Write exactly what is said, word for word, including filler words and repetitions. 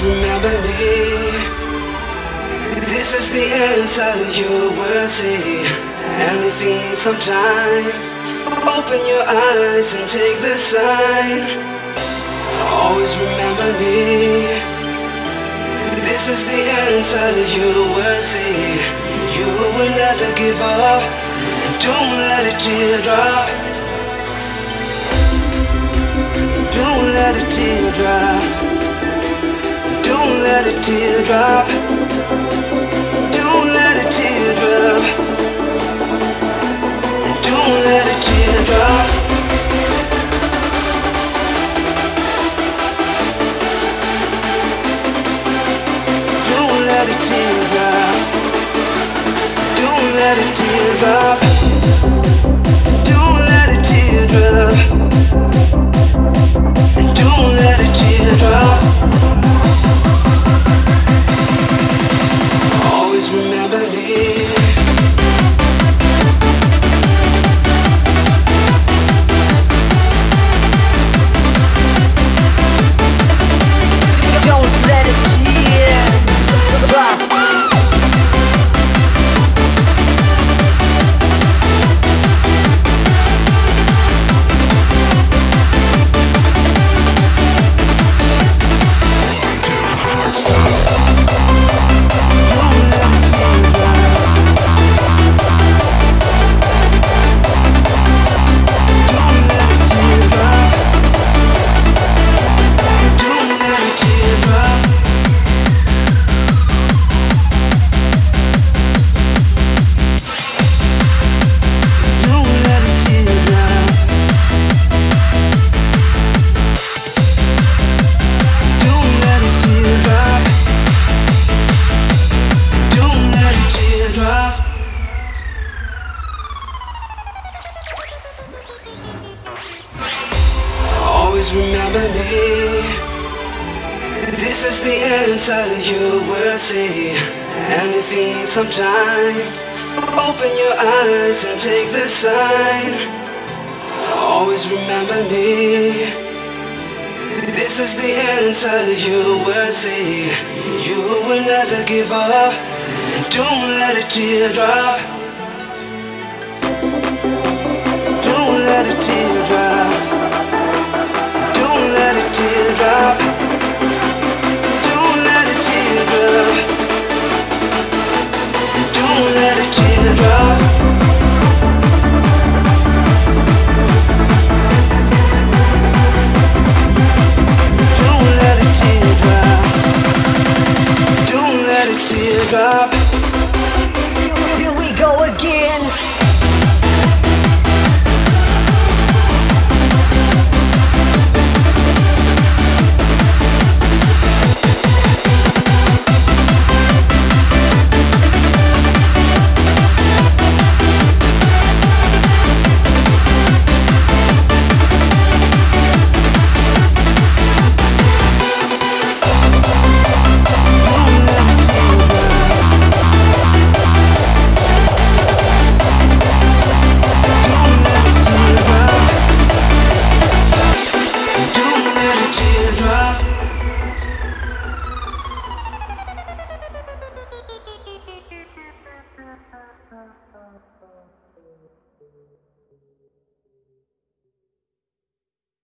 remember me. This is the answer you will see. Anything needs some time. Open your eyes and take the sign. Always remember me. This is the answer you will see. You will never give up, and don't let a tear drop. Don't let a tear drop. Don't let a tear drop. Don't let a tear drop. And don't let a tear drop. Don't let a tear drop. Don't let a tear drop. Don't let a tear drop. And don't let a tear drop. Always remember me. Don't let a tear drop. Always remember me. This is the answer you will see. Anything needs some time. Open your eyes and take the sign. Always remember me. This is the answer you will see. You will never give up, and don't let a tear drop. Don't let a tear drop. Don't let a tear drop. Don't let a tear drop. Don't let a tear drop. Don't let a tear drop. Don't let a tear drop.